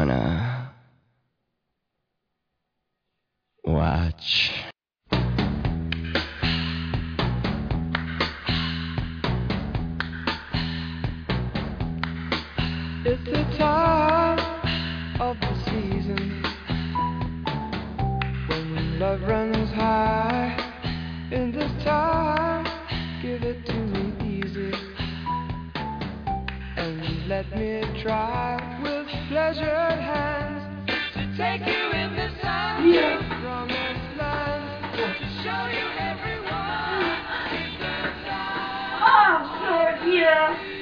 wanna watch. It's the time of the season when love runs high. In this time, give it to me easy and let me try with pleasured hands to take you in the sun, promised land, to show you everyone. Oh, Lord, yeah.